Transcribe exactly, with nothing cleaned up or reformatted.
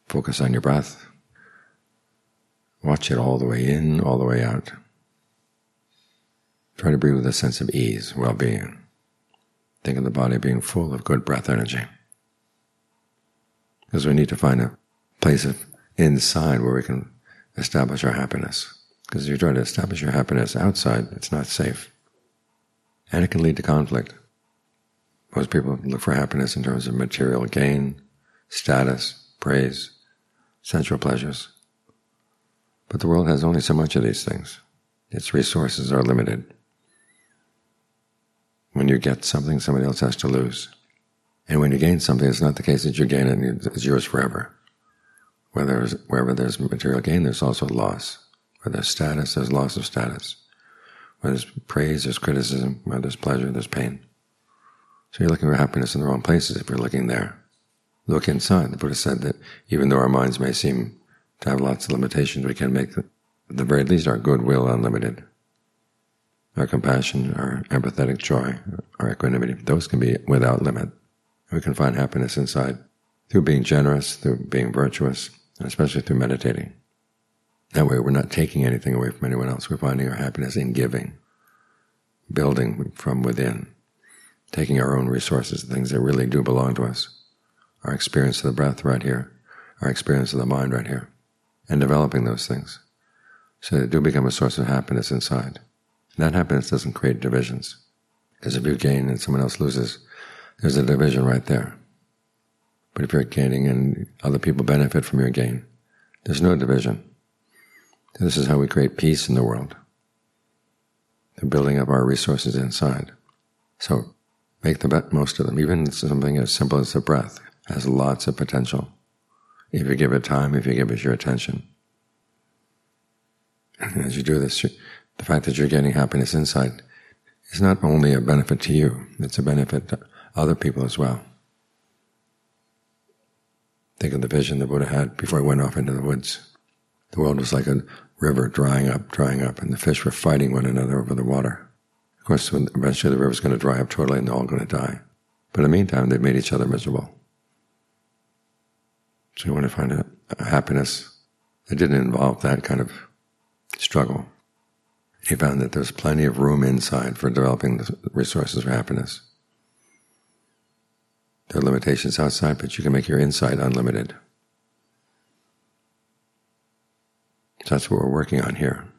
Focus on your breath. Watch it all the way in, all the way out. Try to breathe with a sense of ease, well-being. Think of the body being full of good breath energy. Because we need to find a place of inside where we can establish our happiness. Because if you try to establish your happiness outside, it's not safe. And it can lead to conflict. Most people look for happiness in terms of material gain, status, praise, sensual pleasures. But the world has only so much of these things. Its resources are limited. When you get something, somebody else has to lose. And when you gain something, it's not the case that you gain it and it's yours forever. Where there's, wherever there's material gain, there's also loss. Where there's status, there's loss of status. Where there's praise, there's criticism. Where there's pleasure, there's pain. So you're looking for happiness in the wrong places if you're looking there. Look inside. The Buddha said that even though our minds may seem to have lots of limitations, we can make, at the very least, our goodwill unlimited. Our compassion, our empathetic joy, our equanimity, those can be without limit. We can find happiness inside through being generous, through being virtuous, and especially through meditating. That way we're not taking anything away from anyone else. We're finding our happiness in giving, building from within, taking our own resources, the things that really do belong to us, our experience of the breath right here, our experience of the mind right here, and developing those things so they do become a source of happiness inside. And that happiness doesn't create divisions, because if you gain and someone else loses, there's a division right there. But if you're gaining and other people benefit from your gain, there's no division. This is how we create peace in the world, through building up our resources inside. So make the most of them. Even something as simple as the breath has lots of potential if you give it time, if you give it your attention. And as you do this, the fact that you're getting happiness inside is not only a benefit to you, it's a benefit to other people as well. Think of the vision the Buddha had before he went off into the woods. The world was like a river drying up, drying up, and the fish were fighting one another over the water. Of course, eventually the river's going to dry up totally and they're all going to die. But in the meantime, they've made each other miserable. So you want to find a, a happiness that didn't involve that kind of struggle. He found that there's plenty of room inside for developing the resources for happiness. There are limitations outside, but you can make your inside unlimited. So that's what we're working on here.